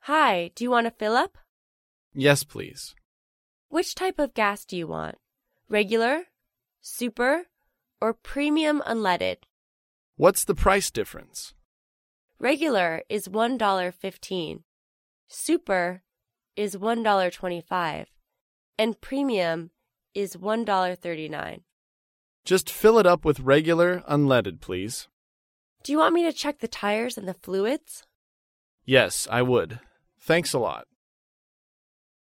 Hi, do you want to fill up? Yes, please. Which type of gas do you want? Regular, super, or premium unleaded? What's the price difference? Regular is $1.15. Super is $1.25. And premium is $1.39. Just fill it up with regular, unleaded, please. Do you want me to check the tires and the fluids? Yes, I would. Thanks a lot.